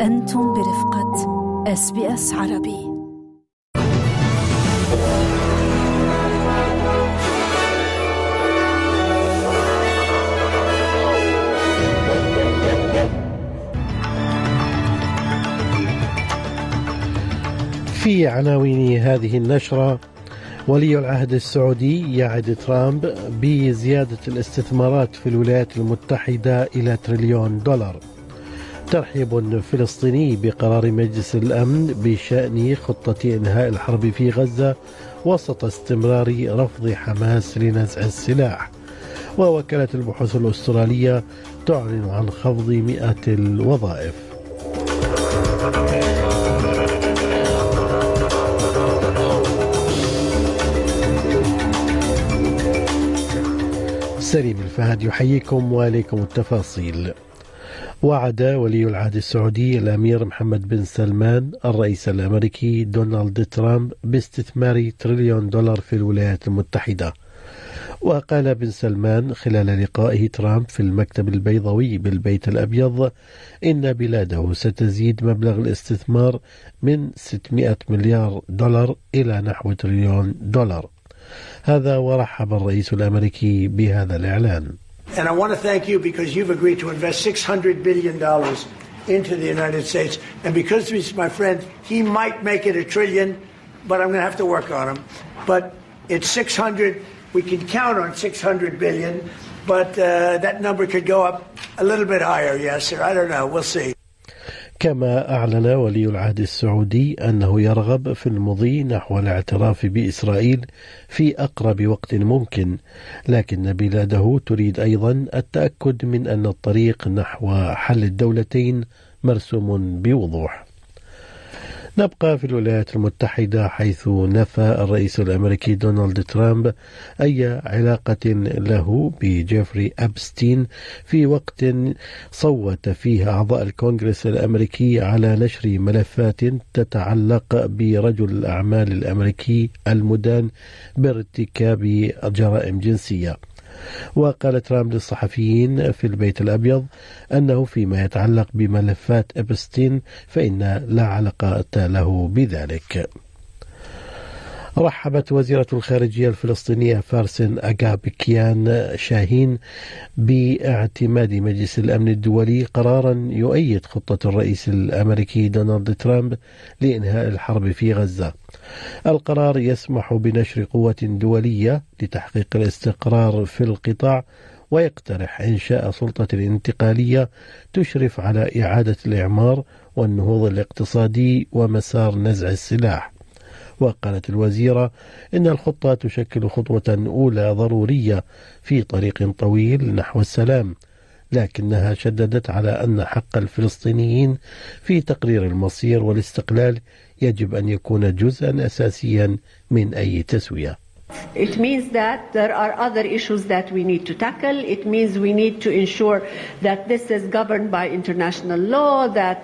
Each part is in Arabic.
أنتم برفقة SBS عربي. في عناوين هذه النشرة: ولي العهد السعودي يعد ترامب بزيادة الاستثمارات في الولايات المتحدة إلى $1 تريليون. ترحيب فلسطيني بقرار مجلس الأمن بشأن خطة إنهاء الحرب في غزة وسط استمرار رفض حماس لنزع السلاح. ووكالة البحوث الأسترالية تعلن عن خفض 100 الوظائف. سليم الفهد يحييكم وإليكم التفاصيل. وعد ولي العهد السعودي الأمير محمد بن سلمان الرئيس الأمريكي دونالد ترامب باستثمار $1 تريليون في الولايات المتحدة. وقال بن سلمان خلال لقائه ترامب في المكتب البيضاوي بالبيت الأبيض إن بلاده ستزيد مبلغ الاستثمار من $600 مليار إلى نحو $1 تريليون. هذا ورحب الرئيس الأمريكي بهذا الإعلان. And I want to thank you because you've agreed to invest $600 billion into the United States. And because he's my friend, he might make it $1 trillion, but I'm going to have to work on him. But it's 600. We can count on 600 billion, but that number could go up a little bit higher. Yes, sir. I don't know. We'll see. كما أعلن ولي العهد السعودي أنه يرغب في المضي نحو الاعتراف بإسرائيل في أقرب وقت ممكن، لكن بلاده تريد أيضا التأكد من أن الطريق نحو حل الدولتين مرسوم بوضوح. نبقى في الولايات المتحدة، حيث نفى الرئيس الأمريكي دونالد ترامب أي علاقة له بجيفري أبستين في وقت صوت فيه أعضاء الكونغرس الأمريكي على نشر ملفات تتعلق برجل الأعمال الأمريكي المدان بارتكاب جرائم جنسية. وقال ترامب للصحفيين في البيت الأبيض أنه فيما يتعلق بملفات أبستين فإن لا علاقة له بذلك. رحبت وزيرة الخارجية الفلسطينية فارسن أغابكيان شاهين باعتماد مجلس الأمن الدولي قرارا يؤيد خطة الرئيس الأمريكي دونالد ترامب لإنهاء الحرب في غزة. القرار يسمح بنشر قوة دولية لتحقيق الاستقرار في القطاع، ويقترح إنشاء سلطة انتقالية تشرف على إعادة الإعمار والنهوض الاقتصادي ومسار نزع السلاح. وقالت الوزيرة إن الخطة تشكل خطوة أولى ضرورية في طريق طويل نحو السلام، لكنها شددت على أن حق الفلسطينيين في تقرير المصير والاستقلال يجب أن يكون جزءا أساسيا من أي تسوية. It means that there are other issues that we need to tackle. It means we need to ensure that this is governed by international law, that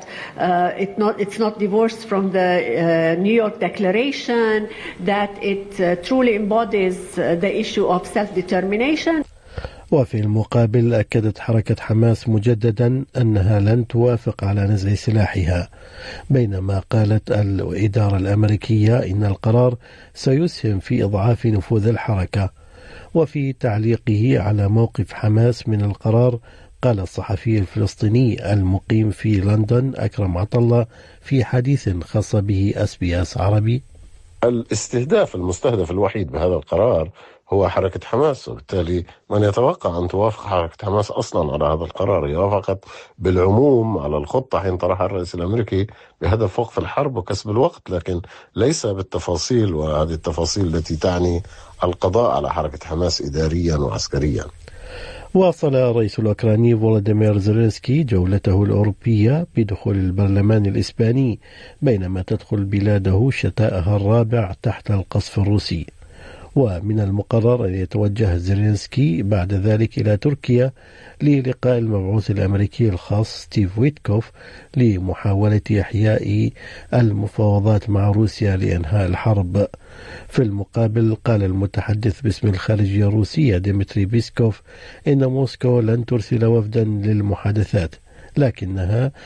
it's not divorced from the New York Declaration, that it truly embodies the issue of self-determination. وفي المقابل أكدت حركة حماس مجددا أنها لن توافق على نزع سلاحها، بينما قالت الإدارة الأمريكية إن القرار سيسهم في إضعاف نفوذ الحركة. وفي تعليقه على موقف حماس من القرار، قال الصحفي الفلسطيني المقيم في لندن أكرم عطلة في حديث خاص به SBS عربي: الاستهداف المستهدف الوحيد بهذا القرار هو حركة حماس، وبالتالي من يتوقع أن توافق حركة حماس أصلا على هذا القرار. هي وافقت بالعموم على الخطة حين طرحها الرئيس الأمريكي بهدف وقف الحرب وكسب الوقت، لكن ليس بالتفاصيل، وهذه التفاصيل التي تعني القضاء على حركة حماس إداريا وعسكريا. واصل الرئيس الأوكراني فولوديمير زيلينسكي جولته الأوروبية بدخول البرلمان الإسباني، بينما تدخل بلاده شتاءها الرابع تحت القصف الروسي. ومن المقرر أن يتوجه زيلينسكي بعد ذلك إلى تركيا للقاء المبعوث الأمريكي الخاص ستيف ويتكوف لمحاولة إحياء المفاوضات مع روسيا لإنهاء الحرب. في المقابل قال المتحدث باسم الخارجية الروسية ديمتري بيسكوف إن موسكو لن ترسل وفدا للمحادثات، لكنها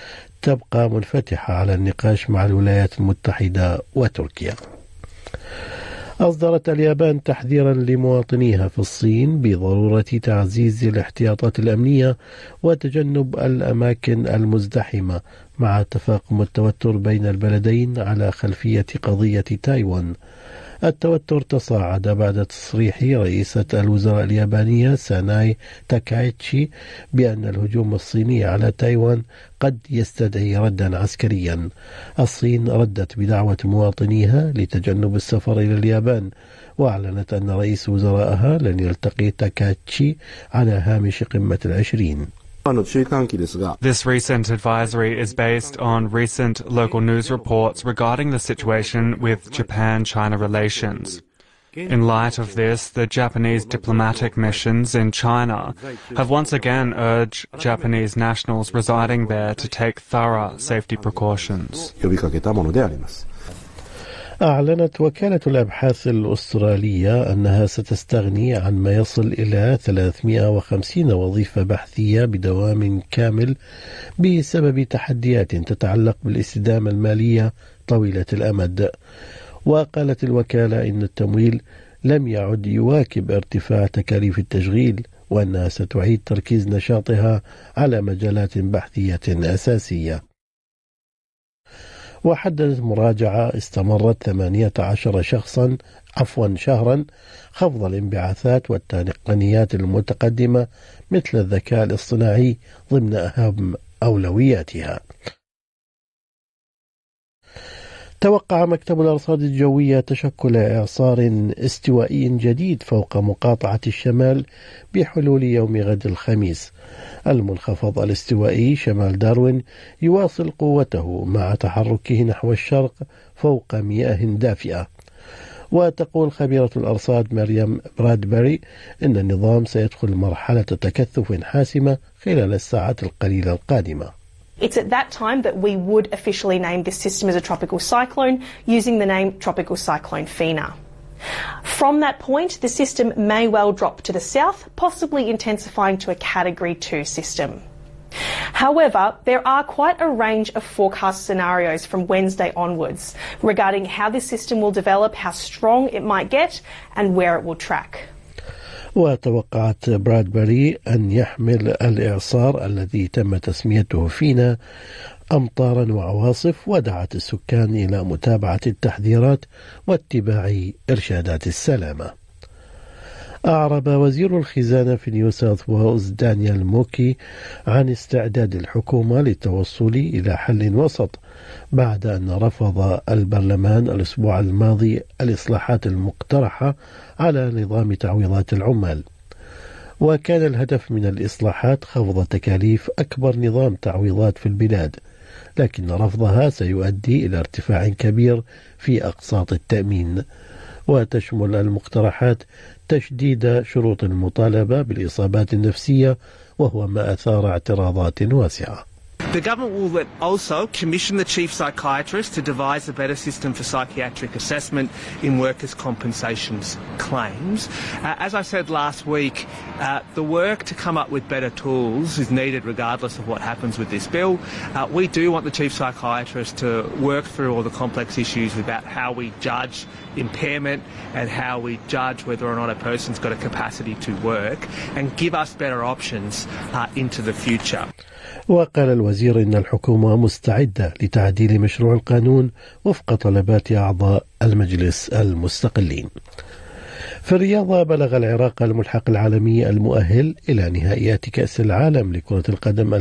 تبقى منفتحة على النقاش مع الولايات المتحدة وتركيا. أصدرت اليابان تحذيرا لمواطنيها في الصين بضرورة تعزيز الاحتياطات الأمنية وتجنب الأماكن المزدحمة مع تفاقم التوتر بين البلدين على خلفية قضية تايوان. التوتر تصاعد بعد تصريح رئيسة الوزراء اليابانية ساناي تاكايتشي بأن الهجوم الصيني على تايوان قد يستدعي ردا عسكريا. الصين ردت بدعوة مواطنيها لتجنب السفر إلى اليابان، وأعلنت أن رئيس وزرائها لن يلتقي تاكايتشي على هامش قمة ال20. This recent advisory is based on recent local news reports regarding the situation with Japan-China relations. In light of this, the Japanese diplomatic missions in China have once again urged Japanese nationals residing there to take thorough safety precautions. أعلنت وكالة الأبحاث الأسترالية أنها ستستغني عن ما يصل إلى 350 وظيفة بحثية بدوام كامل بسبب تحديات تتعلق بالاستدامة المالية طويلة الأمد. وقالت الوكالة إن التمويل لم يعد يواكب ارتفاع تكاليف التشغيل، وأنها ستعيد تركيز نشاطها على مجالات بحثية أساسية. وحددت مراجعة استمرت 18 شهرا خفض الانبعاثات والتقنيات المتقدمة مثل الذكاء الاصطناعي ضمن أهم أولوياتها. توقع مكتب الأرصاد الجوية تشكل إعصار استوائي جديد فوق مقاطعة الشمال بحلول يوم غد الخميس. المنخفض الاستوائي شمال داروين يواصل قوته مع تحركه نحو الشرق فوق مياه دافئة. وتقول خبيرة الأرصاد مريم برادبري إن النظام سيدخل مرحلة تكثف حاسمة خلال الساعات القليلة القادمة. It's at that time that we would officially name this system as a tropical cyclone using the name Tropical Cyclone Fina. From that point, the system may well drop to the south, possibly intensifying to a Category 2 system. However, there are quite a range of forecast scenarios from Wednesday onwards regarding how this system will develop, how strong it might get, and where it will track. وتوقعت برادبري أن يحمل الإعصار الذي تم تسميته فينا أمطارا وعواصف، ودعت السكان إلى متابعة التحذيرات واتباع إرشادات السلامة. أعرب وزير الخزانة في نيو ساوث ويلز دانيال موكي عن استعداد الحكومة للتوصل إلى حل وسط بعد أن رفض البرلمان الأسبوع الماضي الإصلاحات المقترحة على نظام تعويضات العمال. وكان الهدف من الإصلاحات خفض تكاليف أكبر نظام تعويضات في البلاد، لكن رفضها سيؤدي إلى ارتفاع كبير في أقساط التأمين. وتشمل المقترحات تشديد شروط المطالبة بالإصابات النفسية، وهو ما أثار اعتراضات واسعة. The government will also commission the chief psychiatrist to devise a better system for psychiatric assessment in workers' compensation claims. As I said last week, the work to come up with better tools is needed regardless of what happens with this bill. We do want the chief psychiatrist to work through all the complex issues about how we judge impairment and how we judge whether or not a person's got a capacity to work and give us better options into the future. وقال الوزير إن الحكومة مستعدة لتعديل مشروع القانون وفق طلبات أعضاء المجلس المستقلين. في الرياضة، بلغ العراق الملحق العالمي المؤهل إلى نهائيات كأس العالم لكرة القدم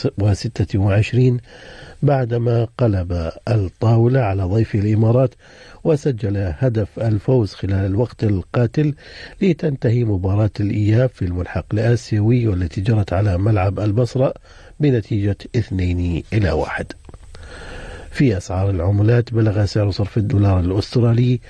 2026 بعدما قلب الطاولة على ضيف الإمارات وسجل هدف الفوز خلال الوقت القاتل لتنتهي مباراة الإياب في الملحق الآسيوي والتي جرت على ملعب البصرة بنتيجة 2-1. في أسعار العملات، بلغ سعر صرف الدولار الأسترالي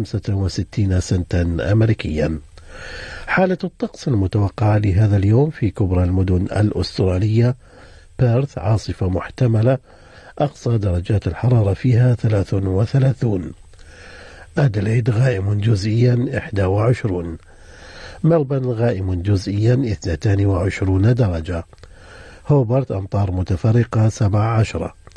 65 سنتا أمريكيا. حالة الطقس المتوقعة لهذا اليوم في كبرى المدن الأسترالية: بيرث عاصفة محتملة، أقصى درجات الحرارة فيها 33. أدليد غائم جزئيا 21. ملبن غائم جزئيا 22 درجة. هوبرت أمطار متفرقة 17.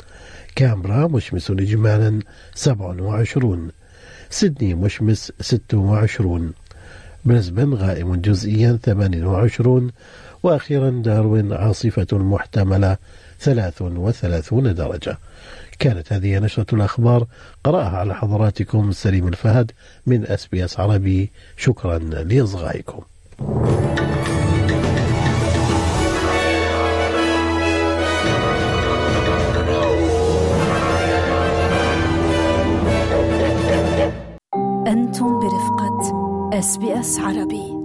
كامبرا مشمس إجمالا 27. سيدني مشمس 26. بريسبن غائم جزئيا 28. وأخيرا داروين عاصفة محتملة 33 درجة. كانت هذه نشرة الأخبار قرأها على حضراتكم سليم الفهد من SBS عربي. شكرا لإصغائكم. أنتم برفقة SBS عربي.